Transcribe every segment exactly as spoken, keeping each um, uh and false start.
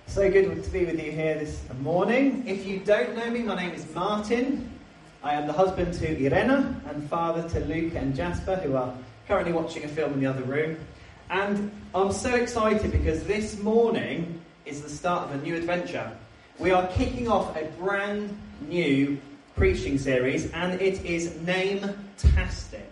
So good to be with you here this morning. If you don't know me, my name is Martin. I am the husband to Irena and father to Luke and Jasper, who are currently watching a film in the other room. And I'm so excited because this morning is the start of a new adventure. We are kicking off a brand new preaching series, and it is Name-tastic.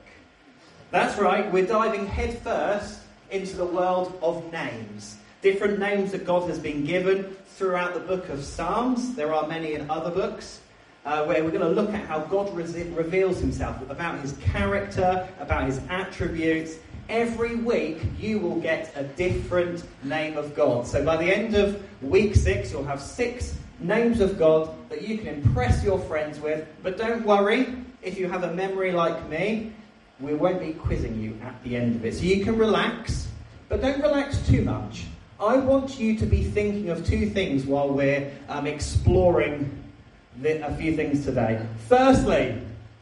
That's right, we're diving headfirst into the world of names. Different names that God has been given throughout the book of Psalms. There are many in other books uh, where we're going to look at how God re- reveals himself, about his character, about his attributes. Every week you will get a different name of God. So by the end of week six, you'll have six names of God that you can impress your friends with. But don't worry, if you have a memory like me, we won't be quizzing you at the end of it. So you can relax, but don't relax too much. I want you to be thinking of two things while we're um, exploring the, a few things today. Firstly,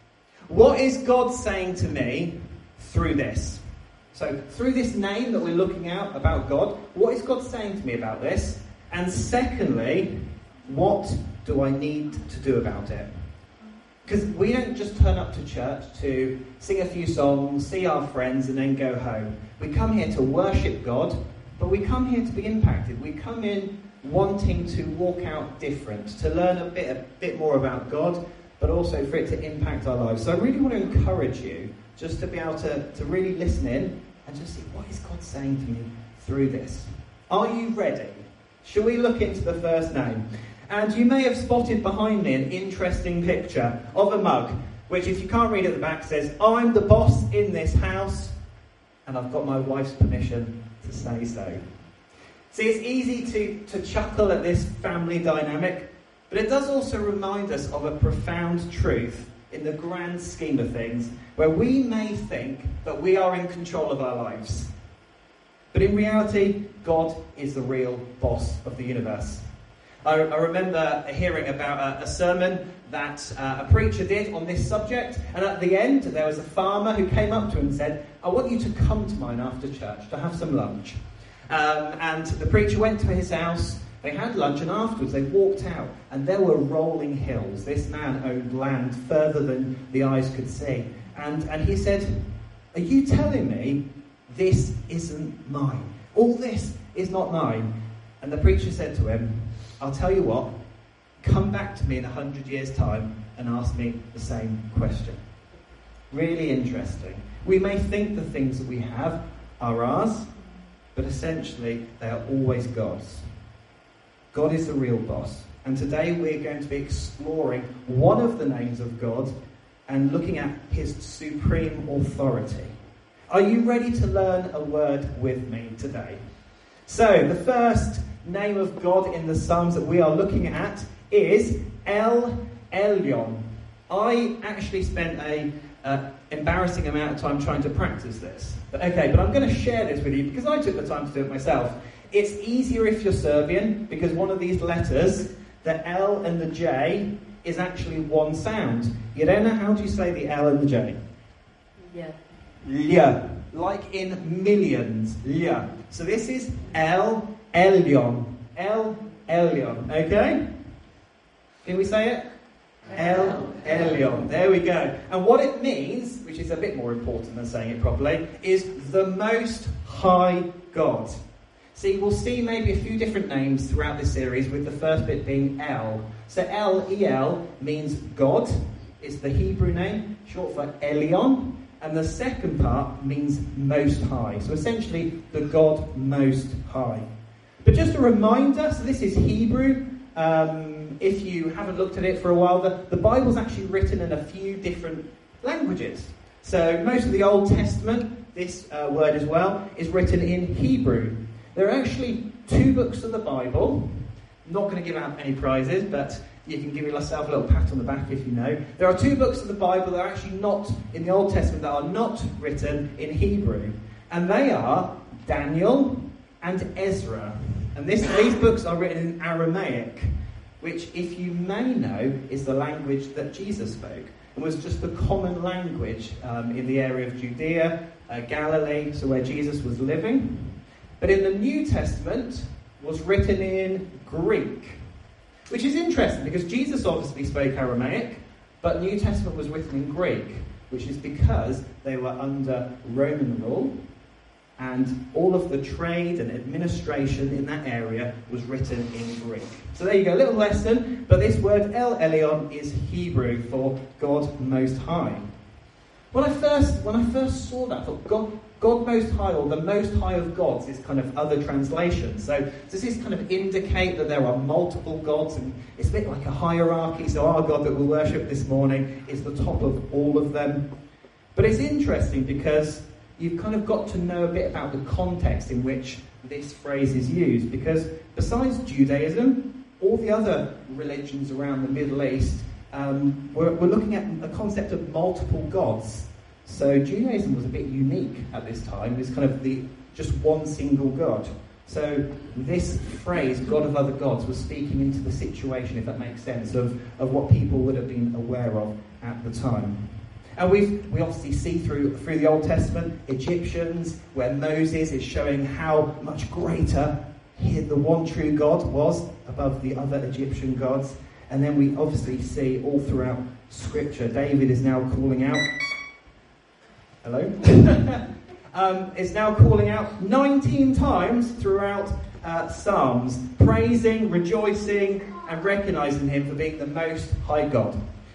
what is God saying to me through this? So, through this name that we're looking at about God, what is God saying to me about this? And secondly, what do I need to do about it? Because we don't just turn up to church to sing a few songs, see our friends, and then go home. We come here to worship God. But we come here to be impacted. We come in wanting to walk out different, to learn a bit, a bit more about God, but also for it to impact our lives. So I really want to encourage you just to be able to, to really listen in and just see, what is God saying to me through this? Are you ready? Shall we look into the first name? And you may have spotted behind me an interesting picture of a mug, which, if you can't read at the back, says, "I'm the boss in this house, and I've got my wife's permission to say so." See, it's easy to, to chuckle at this family dynamic, but it does also remind us of a profound truth in the grand scheme of things, where we may think that we are in control of our lives. But in reality, God is the real boss of the universe. I, I remember hearing about a, a sermon that uh, a preacher did on this subject, and at the end there was a farmer who came up to him and said, "I want you to come to mine after church to have some lunch." Um, and the preacher went to his house, they had lunch, and afterwards they walked out, and there were rolling hills. This man owned land further than the eyes could see. And, and he said, "Are you telling me this isn't mine? All this is not mine?" And the preacher said to him, "I'll tell you what, come back to me in a hundred years' time and ask me the same question." Really interesting. We may think the things that we have are ours, but essentially they are always God's. God is the real boss. And today we're going to be exploring one of the names of God and looking at his supreme authority. Are you ready to learn a word with me today? So, the first name of God in the Psalms that we are looking at is El Elyon. I actually spent a uh, embarrassing amount of time trying to practice this. But okay, but I'm going to share this with you because I took the time to do it myself. It's easier if you're Serbian because one of these letters, the L and the J, is actually one sound. Irena, how do you say the L and the J? Yeah. Lya. Like in millions. Lya. So this is El Elyon. El Elyon. Okay? Can we say it? El Elyon. There we go. And what it means, which is a bit more important than saying it properly, is the Most High God. See, we'll see maybe a few different names throughout this series, with the first bit being El. So El, E L, means God. It's the Hebrew name, short for Elyon. And the second part means Most High. So essentially, the God Most High. But just a reminder, so this is Hebrew. Um, if you haven't looked at it for a while, the, the Bible's actually written in a few different languages. So most of the Old Testament, this uh, word as well, is written in Hebrew. There are actually two books of the Bible. I'm not going to give out any prizes, but you can give yourself a little pat on the back if you know. There are two books of the Bible that are actually not in the Old Testament, that are not written in Hebrew. And they are Daniel and Ezra. And this, these books are written in Aramaic, which, if you may know, is the language that Jesus spoke. It was just the common language um, in the area of Judea, uh, Galilee, so where Jesus was living. But in the New Testament, was written in Greek, which is interesting because Jesus obviously spoke Aramaic, but New Testament was written in Greek, which is because they were under Roman rule, and all of the trade and administration in that area was written in Greek. So there you go, a little lesson, but this word El Elyon is Hebrew for God Most High. When I first when I first saw that, I thought God, God Most High, or the Most High of Gods, is kind of other translations. So does this kind of indicate that there are multiple gods, and it's a bit like a hierarchy, so our God that we'll worship this morning is the top of all of them? But it's interesting because you've kind of got to know a bit about the context in which this phrase is used, because besides Judaism, all the other religions around the Middle East, um, we're, we're looking at a concept of multiple gods. So Judaism was a bit unique at this time. It's kind of the just one single God. So this phrase, God of other gods, was speaking into the situation, if that makes sense, of, of what people would have been aware of at the time. And we we obviously see through through the Old Testament, Egyptians, where Moses is showing how much greater he, the one true God was above the other Egyptian gods. And then we obviously see all throughout Scripture, David is now calling out, hello? um, is now calling out nineteen times throughout uh, Psalms, praising, rejoicing, and recognising him for being the Most High God.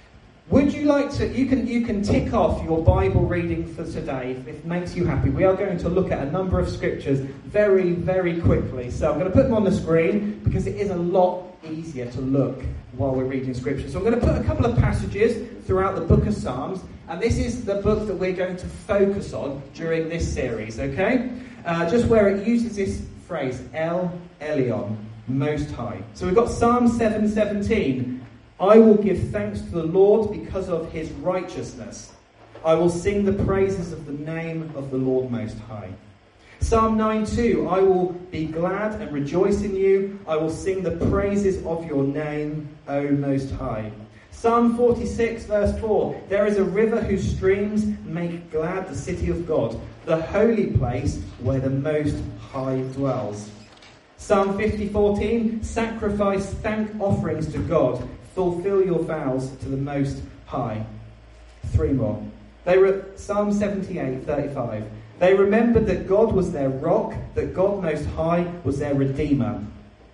Would you like to, you can you can tick off your Bible reading for today if it makes you happy. We are going to look at a number of scriptures very, very quickly. So I'm going to put them on the screen because it is a lot easier to look while we're reading scripture. So I'm going to put a couple of passages throughout the book of Psalms, and this is the book that we're going to focus on during this series, okay? Uh, just where it uses this phrase, El Elyon, Most High. So we've got Psalm seven seventeen. I will give thanks to the Lord because of his righteousness. I will sing the praises of the name of the Lord Most High. Psalm nine two, I will be glad and rejoice in you. I will sing the praises of your name, O Most High. Psalm forty-six verse four, there is a river whose streams make glad the city of God, the holy place where the Most High dwells. Psalm fifty fourteen, sacrifice thank offerings to God. Fulfill your vows to the Most High. Three more. They were Psalm seventy-eight thirty-five. They remembered that God was their rock, that God Most High was their Redeemer.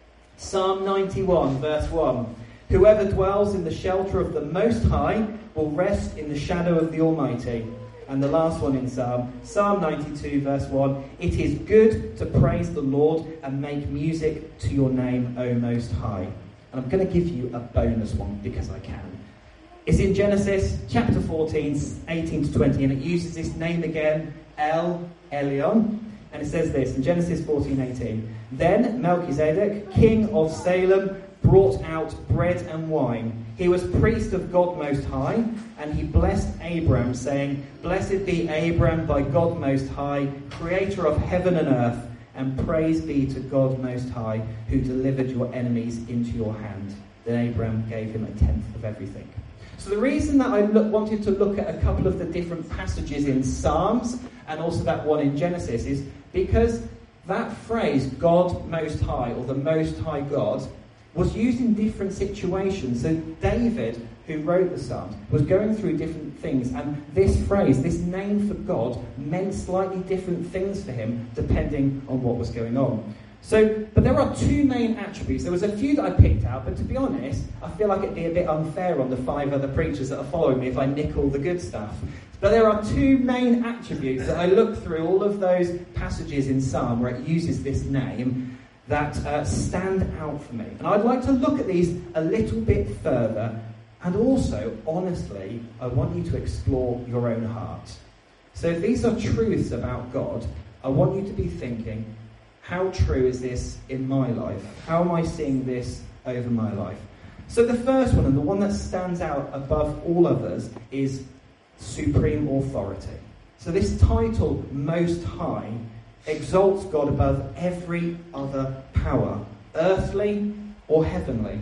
Psalm ninety-one verse one. Whoever dwells in the shelter of the Most High will rest in the shadow of the Almighty. And the last one in Psalm, Psalm ninety-two verse one. It is good to praise the Lord and make music to your name, O Most High. And I'm going to give you a bonus one because I can. It's in Genesis chapter fourteen, eighteen to twenty, and it uses this name again, El Elyon. And it says this in Genesis fourteen eighteen. Then Melchizedek, king of Salem, brought out bread and wine. He was priest of God Most High, and he blessed Abram, saying, Blessed be Abram by God Most High, creator of heaven and earth. And praise be to God Most High, who delivered your enemies into your hand. Then Abraham gave him a tenth of everything. So the reason that I look, wanted to look at a couple of the different passages in Psalms, and also that one in Genesis, is because that phrase, God Most High, or the Most High God, was used in different situations. So David, who wrote the Psalms, was going through different things, and this phrase, this name for God, meant slightly different things for him depending on what was going on. So, but there are two main attributes. There was a few that I picked out, but to be honest, I feel like it'd be a bit unfair on the five other preachers that are following me if I nick all the good stuff. But there are two main attributes that I looked through all of those passages in Psalm where it uses this name that uh, stand out for me. And I'd like to look at these a little bit further. And also, honestly, I want you to explore your own heart. So if these are truths about God, I want you to be thinking, how true is this in my life? How am I seeing this over my life? So the first one, and the one that stands out above all others, is supreme authority. So this title, Most High, exalts God above every other power, earthly or heavenly.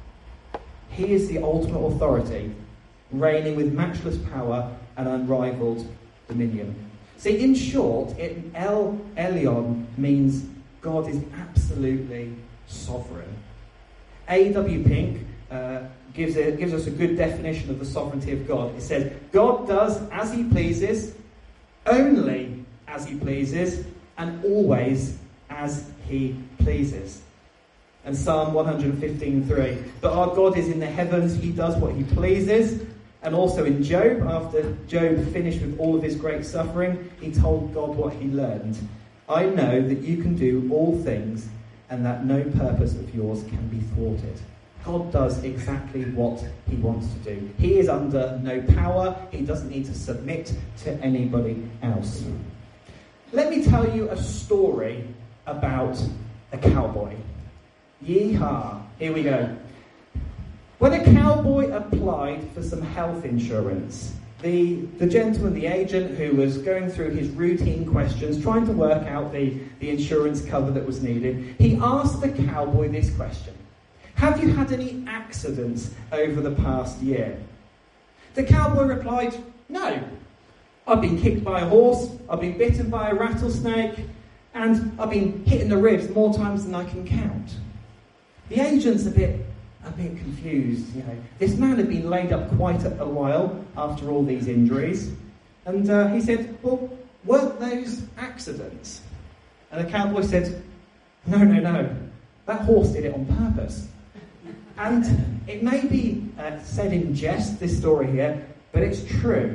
He is the ultimate authority, reigning with matchless power and unrivaled dominion. See, in short, it, El Elyon means God is absolutely sovereign. A W Pink uh, gives, a, gives us a good definition of the sovereignty of God. It says, God does as he pleases, only as he pleases, and always as he pleases. And Psalm one fifteen three, but our God is in the heavens, he does what he pleases. And also in Job, after Job finished with all of his great suffering, he told God what he learned. I know that you can do all things, and that no purpose of yours can be thwarted. God does exactly what he wants to do. He is under no power. He doesn't need to submit to anybody else. Let me tell you a story about a cowboy. Yeehaw. Here we go. When a cowboy applied for some health insurance, the, the gentleman, the agent who was going through his routine questions, trying to work out the, the insurance cover that was needed, he asked the cowboy this question. Have you had any accidents over the past year? The cowboy replied, no. I've been kicked by a horse, I've been bitten by a rattlesnake, and I've been hit in the ribs more times than I can count. The agent's a bit, a bit confused. You know, this man had been laid up quite a, a while after all these injuries, and uh, he said, "Well, weren't those accidents?" And the cowboy said, "No, no, no. That horse did it on purpose." And it may be uh, said in jest, this story here, but it's true.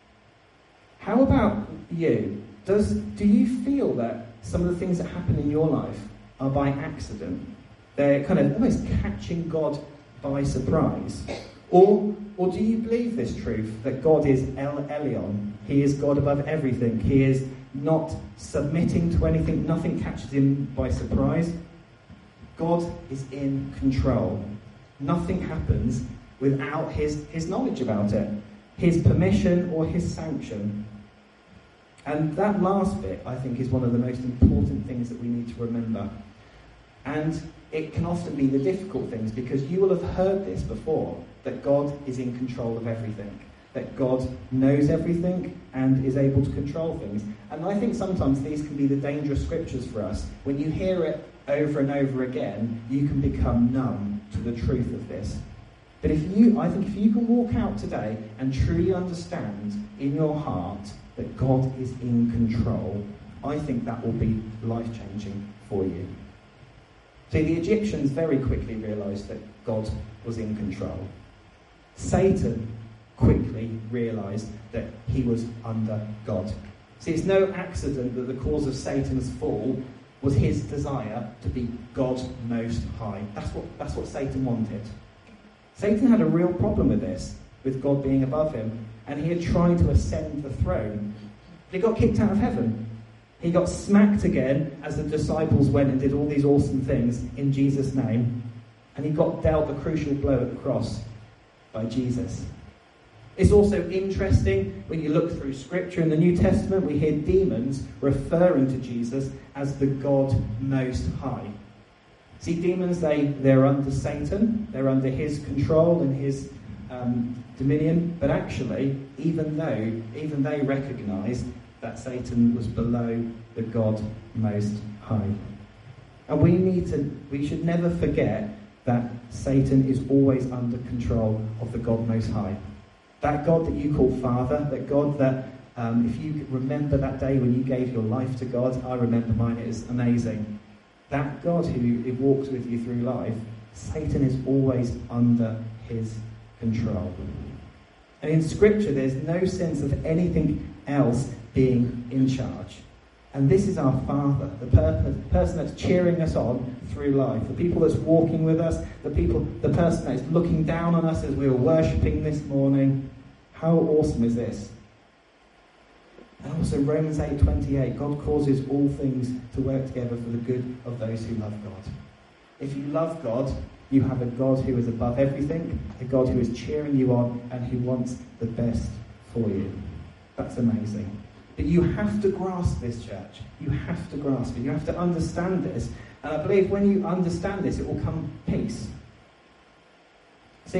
How about you? Does do you feel that some of the things that happen in your life are by accident? They're kind of almost catching God by surprise. Or, or do you believe this truth, that God is El Elyon? He is God above everything. He is not submitting to anything. Nothing catches him by surprise. God is in control. Nothing happens without his, his knowledge about it, his permission or his sanction. And that last bit, I think, is one of the most important things that we need to remember. And it can often be the difficult things, because you will have heard this before, that God is in control of everything, that God knows everything and is able to control things. And I think sometimes these can be the dangerous scriptures for us. When you hear it over and over again, you can become numb to the truth of this. But if you, I think if you can walk out today and truly understand in your heart that God is in control, I think that will be life-changing for you. See, the Egyptians very quickly realised that God was in control. Satan quickly realised that he was under God. See, it's no accident that the cause of Satan's fall was his desire to be God Most High. That's what, that's what Satan wanted. Satan had a real problem with this, with God being above him, and he had tried to ascend the throne. But he got kicked out of heaven. He got smacked again as the disciples went and did all these awesome things in Jesus' name. And he got dealt the crucial blow at the cross by Jesus. It's also interesting when you look through Scripture in the New Testament, we hear demons referring to Jesus as the God Most High. See, demons, they, they're under Satan, they're under his control and his um, dominion, but actually, even though, even they recognise that Satan was below the God Most High. And we need to, we should never forget that Satan is always under control of the God Most High. That God that you call Father, that God that, um, if you remember that day when you gave your life to God, I remember mine, it is amazing. That God who, who walks with you through life, Satan is always under his control. And in Scripture, there's no sense of anything else being in charge. And this is our Father, the per- person that's cheering us on through life, the people that's walking with us, the people, the person that's looking down on us as we were worshipping this morning. How awesome is this? And also Romans eight twenty-eight, God causes all things to work together for the good of those who love God. If you love God, you have a God who is above everything, a God who is cheering you on and who wants the best for you. That's amazing. But you have to grasp this, church. You have to grasp it. You have to understand this. And I believe when you understand this, it will come peace. See,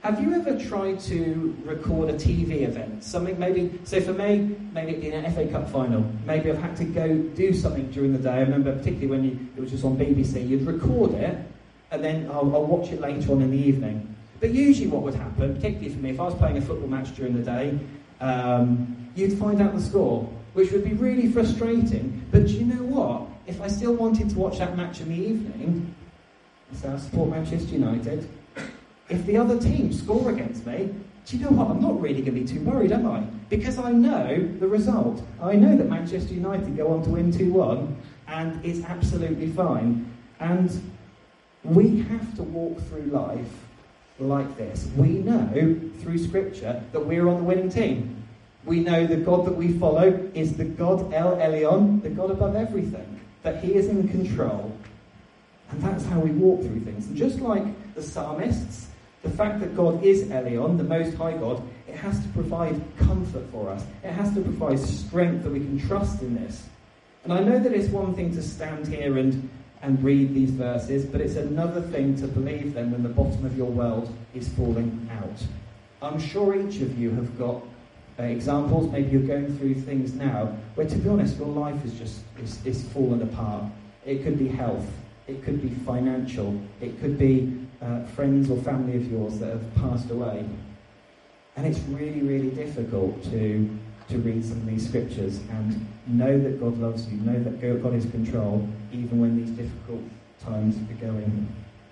Have you ever tried to record a T V event? Something maybe, so for me, maybe it'd be an F A Cup final. Maybe I've had to go do something during the day. I remember particularly when you, it was just on B B C, you'd record it, and then I'll, I'll watch it later on in the evening. But usually what would happen, particularly for me, if I was playing a football match during the day, um, you'd find out the score, which would be really frustrating. But do you know what? If I still wanted to watch that match in the evening, so I support Manchester United, if the other team score against me, do you know what? I'm not really going to be too worried, am I? Because I know the result. I know that Manchester United go on to win two one, and it's absolutely fine. And we have to walk through life like this. We know through Scripture that we're on the winning team. We know the God that we follow is the God El Elyon, the God above everything, that he is in control. And that's how we walk through things. And just like the psalmists, the fact that God is Elyon, the Most High God, it has to provide comfort for us. It has to provide strength that we can trust in this. And I know that it's one thing to stand here and, and read these verses, but it's another thing to believe them when the bottom of your world is falling out. I'm sure each of you have got uh, examples. Maybe you're going through things now where, to be honest, your life is just is, is fallen apart. It could be health. It could be financial. It could be uh, friends or family of yours that have passed away. And it's really, really difficult to, to read some of these scriptures and know that God loves you, know that God is in control, even when these difficult times are going.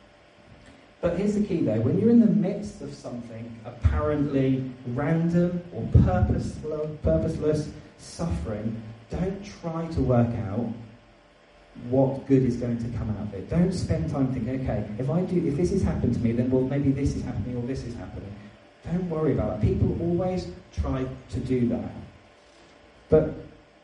But here's the key though, when you're in the midst of something apparently random or purposeless, purposeless suffering, don't try to work out what good is going to come out of it. Don't spend time thinking, okay, if I do, if this has happened to me, then well, maybe this is happening or this is happening. Don't worry about it. People always try to do that. But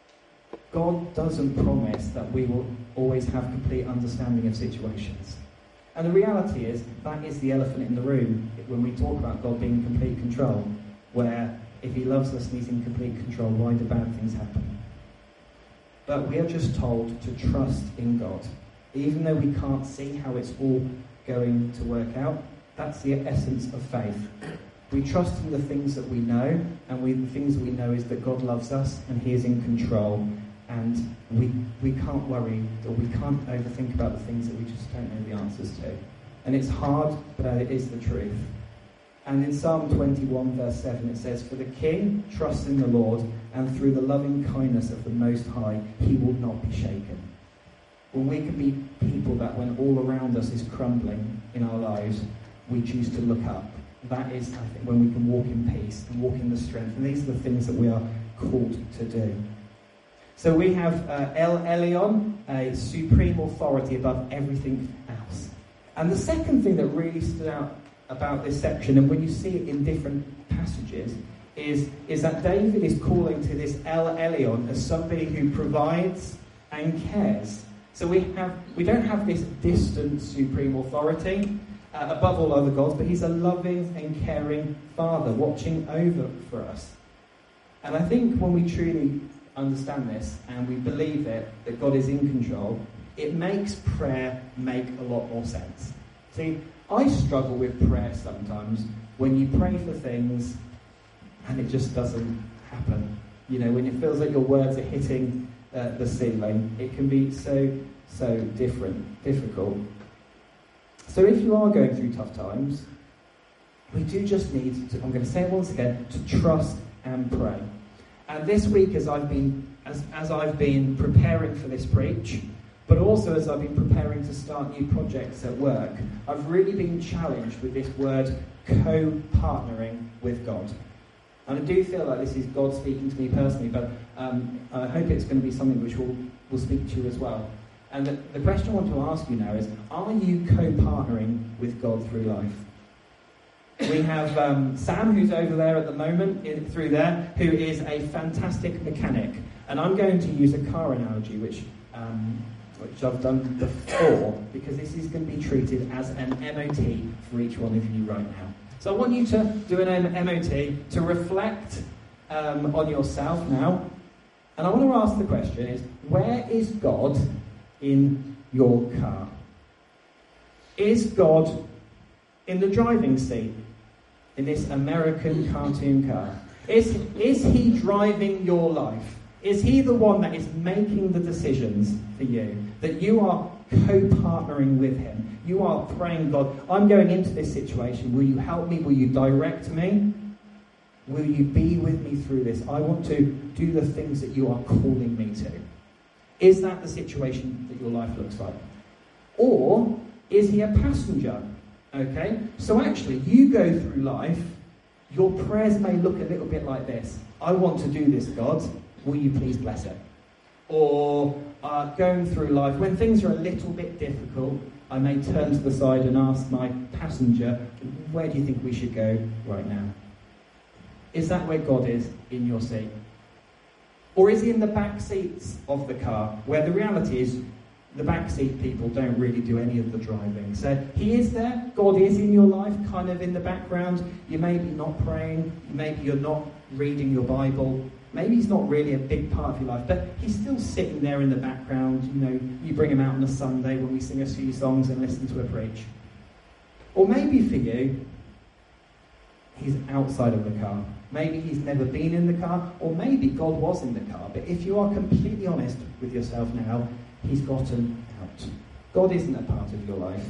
God doesn't promise that we will always have complete understanding of situations. And the reality is, that is the elephant in the room when we talk about God being in complete control, where if he loves us and he's in complete control, why do bad things happen? But we are just told to trust in God. Even though we can't see how it's all going to work out, that's the essence of faith. We trust in the things that we know, and we, the things that we know is that God loves us and he is in control. And we we can't worry, or we can't overthink about the things that we just don't know the answers to. And it's hard, but it is the truth. And in Psalm twenty-one, verse seven, it says, "For the king trusts in the Lord, and through the loving kindness of the Most High, he will not be shaken." When we can be people that when all around us is crumbling in our lives, we choose to look up. That is, I think, when we can walk in peace and walk in the strength. And these are the things that we are called to do. So we have uh, El Elyon, a supreme authority above everything else. And the second thing that really stood out about this section, and when you see it in different passages, is, is that David is calling to this El Elyon as somebody who provides and cares. So we have we don't have this distant supreme authority uh, above all other gods, but he's a loving and caring father watching over for us. And I think when we truly understand this and we believe it, that God is in control, it makes prayer make a lot more sense. See, I struggle with prayer sometimes when you pray for things and it just doesn't happen. You know, when it feels like your words are hitting uh, the ceiling, it can be so, so different, difficult. So if you are going through tough times, we do just need to, I'm going to say it once again, to trust and pray. And this week, as I've been as, as I've been preparing for this preach, but also as I've been preparing to start new projects at work, I've really been challenged with this word co-partnering with God. And I do feel like this is God speaking to me personally, but um, I hope it's going to be something which will, will speak to you as well. And the, the question I want to ask you now is, are you co-partnering with God through life? We have um, Sam, who's over there at the moment, in, through there, who is a fantastic mechanic. And I'm going to use a car analogy, which um, which I've done before, because this is going to be treated as an M O T for each one of you right now. So I want you to do an M O T to reflect um, on yourself now. And I want to ask the question is, where is God in your car? Is God in the driving seat? in this American cartoon car? Is, is he driving your life? Is he the one that is making the decisions for you? That you are co-partnering with him? You are praying, God, I'm going into this situation. Will you help me? Will you direct me? Will you be with me through this? I want to do the things that you are calling me to. Is that the situation that your life looks like? Or is he a passenger? Okay? So actually, you go through life, your prayers may look a little bit like this. I want to do this, God. Will you please bless it? Or uh, going through life, when things are a little bit difficult, I may turn to the side and ask my passenger, where do you think we should go right now? Is that where God is in your seat? Or is he in the back seats of the car, where the reality is the back seat people don't really do any of the driving? So he is there, God is in your life, kind of in the background. You may be not praying, maybe you're not reading your Bible, maybe he's not really a big part of your life, but he's still sitting there in the background. You know, you bring him out on a Sunday when we sing a few songs and listen to a preach. Or maybe for you, he's outside of the car. Maybe he's never been in the car, or maybe God was in the car. But if you are completely honest with yourself now, he's gotten out. God isn't a part of your life.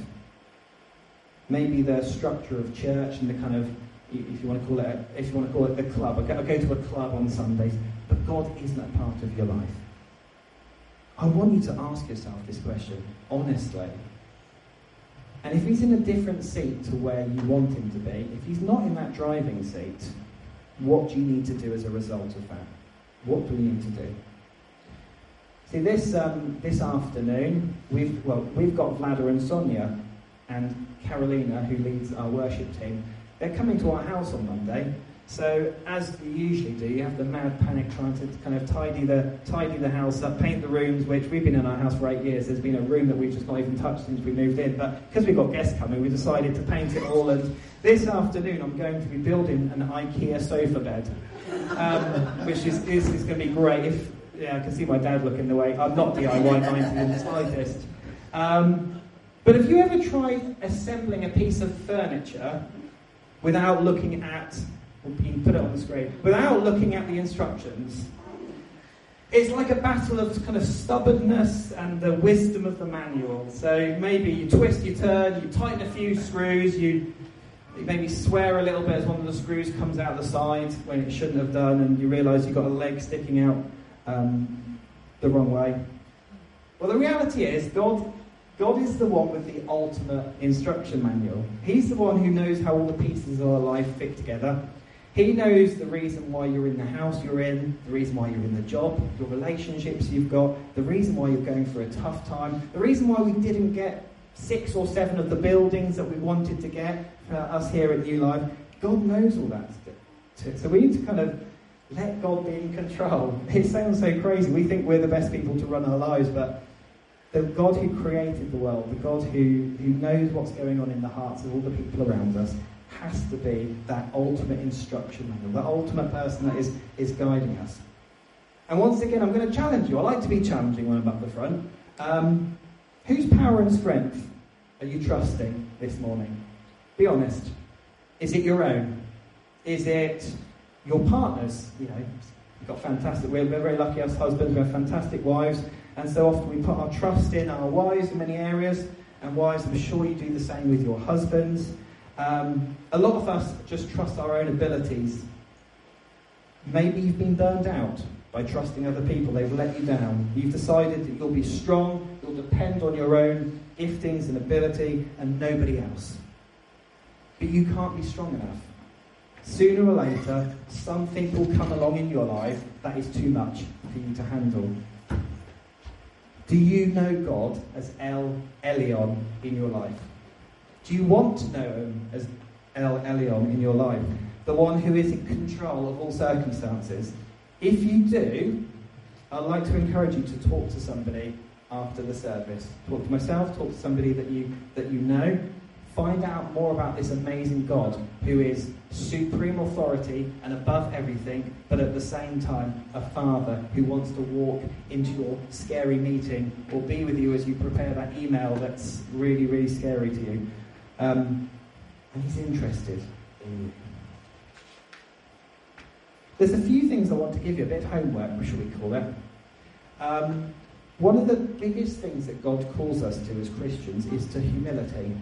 Maybe the structure of church and the kind of, if you want to call it, a, if you want to call it the club. I go, I go to a club on Sundays, but God isn't a part of your life. I want you to ask yourself this question honestly. And if he's in a different seat to where you want him to be, if he's not in that driving seat, what do you need to do as a result of that? What do we need to do? See, this um, this afternoon, we've well, we've got Vlada and Sonia and Carolina, who leads our worship team. They're coming to our house on Monday. So, as you usually do, you have the mad panic trying to kind of tidy the tidy the house up, paint the rooms, which we've been in our house for eight years. There's been a room that we've just not even touched since we moved in. But because we've got guests coming, we decided to paint it all. And this afternoon, I'm going to be building an IKEA sofa bed, um, which is, is, is going to be great. If yeah, I can see my dad looking the way. I'm not D I Y minded in the slightest. Um, but have you ever tried assembling a piece of furniture without looking at... You can put it on the screen. Without looking at the instructions? It's like a battle of kind of stubbornness and the wisdom of the manual. So maybe you twist, you turn, you tighten a few screws, you, you maybe swear a little bit as one of the screws comes out the side when it shouldn't have done, and you realise you've got a leg sticking out um, the wrong way. Well, the reality is, God, God is the one with the ultimate instruction manual. He's the one who knows how all the pieces of our life fit together. He knows the reason why you're in the house you're in, the reason why you're in the job, your relationships you've got, the reason why you're going through a tough time, the reason why we didn't get six or seven of the buildings that we wanted to get for us here at New Life. God knows all that. So we need to kind of let God be in control. It sounds so crazy. We think we're the best people to run our lives, but the God who created the world, the God who, who knows what's going on in the hearts of all the people around us, has to be that ultimate instruction manual, the ultimate person that is, is guiding us. And once again, I'm going to challenge you. I like to be challenging when I'm up the front. Um, whose power and strength are you trusting this morning? Be honest. Is it your own? Is it your partner's? You know, we've got fantastic, we're, we're very lucky as husbands, we have fantastic wives, and so often we put our trust in our wives in many areas, and wives, I'm sure you do the same with your husbands. Um, a lot of us just trust our own abilities. Maybe you've been burned out by trusting other people. They've let you down. You've decided that you'll be strong, you'll depend on your own giftings and ability and nobody else. But you can't be strong enough. Sooner or later, something will come along in your life that is too much for you to handle. Do you know God as El Elyon in your life? Do you want to know him as El Elyon in your life? The one who is in control of all circumstances? If you do, I'd like to encourage you to talk to somebody after the service. Talk to myself, talk to somebody that you that you know. Find out more about this amazing God who is supreme authority and above everything, but at the same time a father who wants to walk into your scary meeting or be with you as you prepare that email that's really, really scary to you. Um, and he's interested in you. there's a few things I want to give you, a bit of homework, shall we call it. Um, one of the biggest things that God calls us to as Christians is to humility.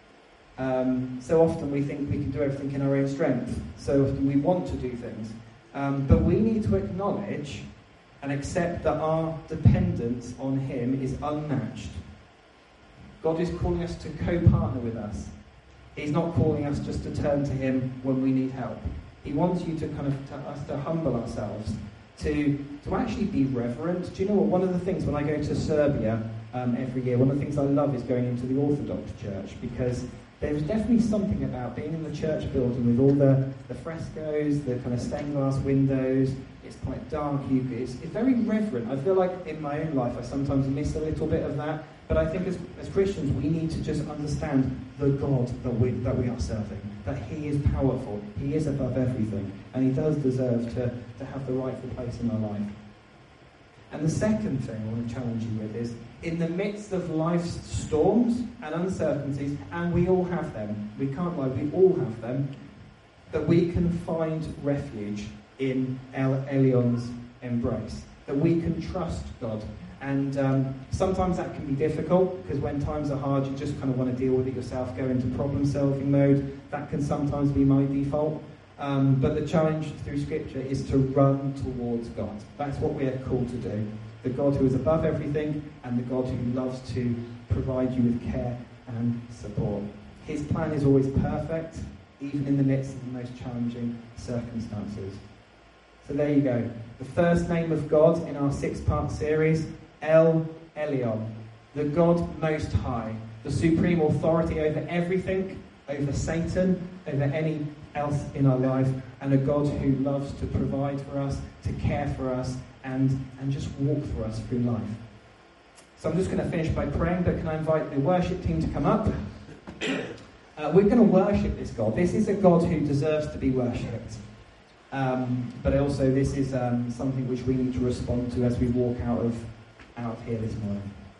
Um, so often we think we can do everything in our own strength. So often we want to do things. Um, but we need to acknowledge and accept that our dependence on him is unmatched. God is calling us to co-partner with us. He's not calling us just to turn to him when we need help. He wants you to kind of to us to humble ourselves, to to actually be reverent. Do you know what? One of the things when I go to Serbia um, every year, one of the things I love is going into the Orthodox Church, because there's definitely something about being in the church building with all the, the frescoes, the kind of stained glass windows. It's quite dark. You, it's, it's very reverent. I feel like in my own life I sometimes miss a little bit of that. But I think as, as Christians we need to just understand the God that we, that we are serving. That he is powerful. He is above everything. And he does deserve to, to have the rightful place in our life. And the second thing I want to challenge you with is, in the midst of life's storms and uncertainties, and we all have them, we can't lie, we all have them, that we can find refuge in El Elion's embrace. That we can trust God. And um, sometimes that can be difficult, because when times are hard, you just kind of want to deal with it yourself, go into problem-solving mode. That can sometimes be my default. Um, but the challenge through Scripture is to run towards God. That's what we are called to do. The God who is above everything, and the God who loves to provide you with care and support. His plan is always perfect, even in the midst of the most challenging circumstances. So there you go. The first name of God in our six-part series, El Elyon, the God Most High, the supreme authority over everything, over Satan, over any else in our life, and a God who loves to provide for us, to care for us, and, and just walk for us through life. So I'm just going to finish by praying, but can I invite the worship team to come up? Uh, we're going to worship this God. This is a God who deserves to be worshipped. Um, but also this is um, something which we need to respond to as we walk out of out of here this morning.